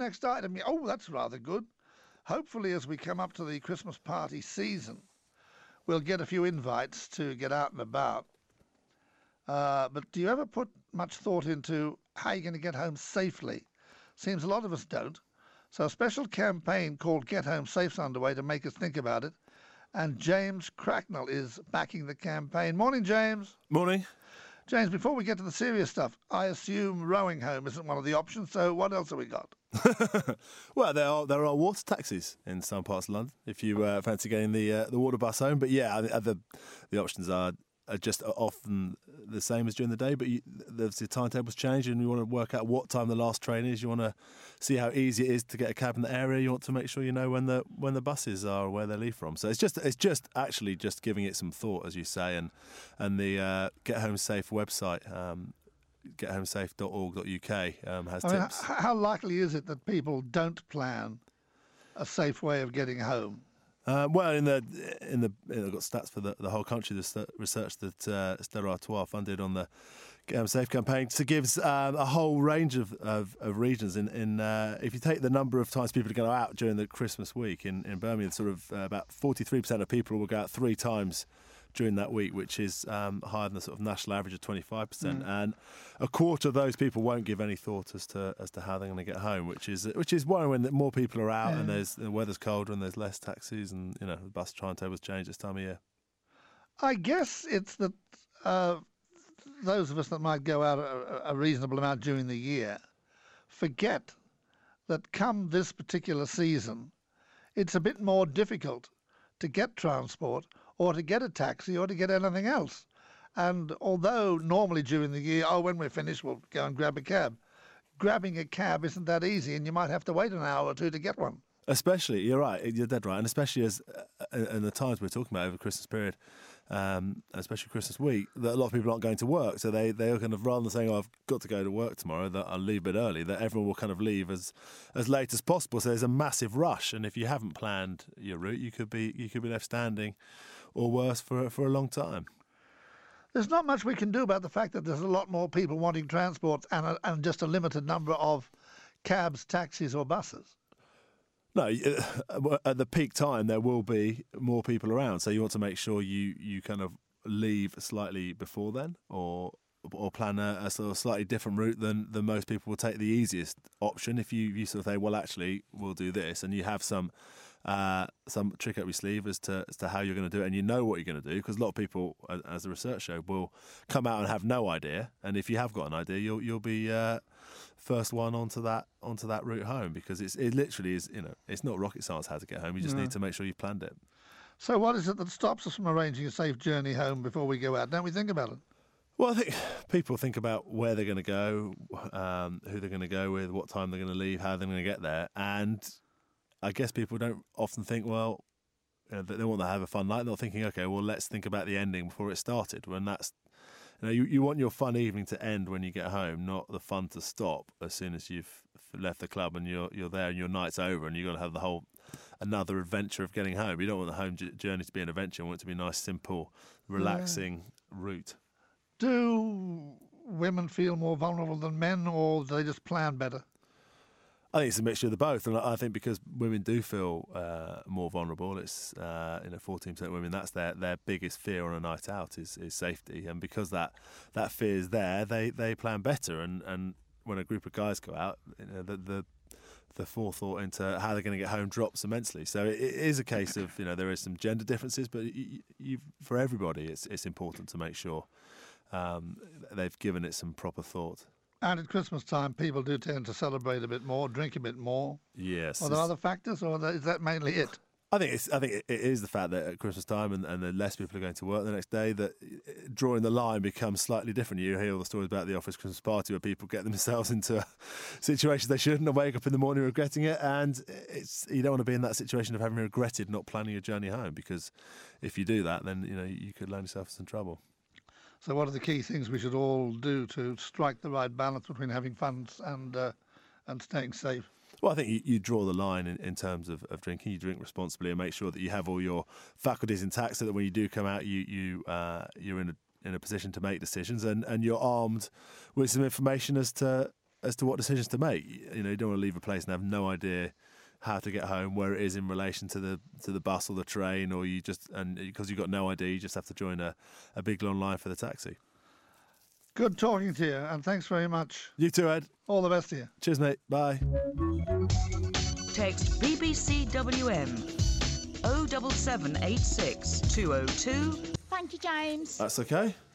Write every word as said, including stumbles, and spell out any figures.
next item. Oh, that's rather good. Hopefully, as we come up to the Christmas party season, we'll get a few invites to get out and about. Uh, but do you ever put much thought into how you're going to get home safely? Seems a lot of us don't. So a special campaign called Get Home Safe's underway to make us think about it. And James Cracknell is backing the campaign. Morning, James. Morning. James, before we get to the serious stuff, I assume rowing home isn't one of the options, so what else have we got? Well, there are there are water taxis in some parts of London if you uh, fancy getting the uh, the water bus home. But yeah, the the options are, are just often the same as during the day, but you, the, the timetables change and you want to work out what time the last train is. You want to see how easy it is to get a cab in the area. You want to make sure you know when the when the buses are, where they leave from. So it's just it's just actually just giving it some thought, as you say, and and the uh, Get Home Safe website. Um, get home safe dot org dot U K um, has I mean, tips. How likely is it that people don't plan a safe way of getting home? Uh, well, in the in the I've got stats for the, the whole country. The research that uh, Stella Artois funded on the Get Home Safe campaign, so gives uh, a whole range of, of, of regions. In, in uh, if you take the number of times people go out during the Christmas week in, in Birmingham, sort of uh, about forty-three percent of people will go out three times during that week, which is um, higher than the sort of national average of twenty-five percent. Mm. And a quarter of those people won't give any thought as to as to how they're going to get home, which is which is worrying when more people are out yeah. and there's the weather's colder and there's less taxis and you know the bus timetables change this time of year. I guess it's that uh, those of us that might go out a, a reasonable amount during the year forget that come this particular season, it's a bit more difficult to get transport or to get a taxi or to get anything else. And although normally during the year, oh, when we're finished, we'll go and grab a cab. Grabbing a cab isn't that easy, and you might have to wait an hour or two to get one. Especially, you're right, you're dead right, and especially as uh, in the times we're talking about over the Christmas period, um, especially Christmas week, that a lot of people aren't going to work, so they they are kind of, rather than saying, oh, I've got to go to work tomorrow, that I'll leave a bit early, that everyone will kind of leave as as late as possible. So there's a massive rush, and if you haven't planned your route, you could be you could be left standing, or worse, for for a long time. There's not much we can do about the fact that there's a lot more people wanting transport and a, and just a limited number of cabs, taxis, or buses. No, at the peak time there will be more people around, so you want to make sure you, you kind of leave slightly before then, or or plan a, a sort of slightly different route than, than most people will take the easiest option. If you, you sort of say, well, actually, we'll do this, and you have some uh, some trick up your sleeve as to as to how you're going to do it, and you know what you're going to do, because a lot of people, as the research showed, will come out and have no idea, and if you have got an idea, you'll you'll be uh, first one onto that onto that route home, because it's it literally is, you know, it's not rocket science how to get home. You just no. need to make sure you've planned it. So what is it that stops us from arranging a safe journey home before we go out? Don't we think about it? Well, I think people think about where they're going to go, um, who they're going to go with, what time they're going to leave, how they're going to get there, and I guess people don't often think, well, you know, they want to have a fun night. They're not thinking, okay, well, let's think about the ending before it started. When that's, you know, you, you want your fun evening to end when you get home, not the fun to stop as soon as you've left the club and you're you're there and your night's over and you've got to have the whole another adventure of getting home. You don't want the home journey to be an adventure. You want it to be a nice, simple, relaxing yeah. route. Do women feel more vulnerable than men, or do they just plan better? I think it's a mixture of the both, and I think because women do feel uh, more vulnerable, it's uh, you know fourteen percent of women, that's their, their biggest fear on a night out is, is safety, and because that that fear is there, they, they plan better, and, and when a group of guys go out, you know, the, the the forethought into how they're going to get home drops immensely. So it, it is a case of, you know, there is some gender differences, but you, you, for everybody, it's it's important to make sure um, they've given it some proper thought. And at Christmas time, people do tend to celebrate a bit more, drink a bit more. Yes. Are there other factors, or is that mainly it? I think it's. I think it is the fact that at Christmas time and, and the less people are going to work the next day, that drawing the line becomes slightly different. You hear all the stories about the office Christmas party where people get themselves into situations they shouldn't, and wake up in the morning regretting it. And it's you don't want to be in that situation of having regretted not planning your journey home, because if you do that, then you know you could land yourself in some trouble. So what are the key things we should all do to strike the right balance between having fun and uh, and staying safe? Well, I think you, you draw the line in, in terms of, of drinking. You drink responsibly and make sure that you have all your faculties intact, so that when you do come out, you you uh, you're in a in a position to make decisions, and, and you're armed with some information as to as to what decisions to make. You know, you don't want to leave a place and have no idea how to get home, where it is in relation to the to the bus or the train, or you just, and because you've got no idea, you just have to join a, a big long line for the taxi. Good talking to you, and thanks very much. You too, Ed. All the best to you. Cheers, mate. Bye. Text B B C W M oh seven seven eight six two oh two. Thank you, James. That's okay.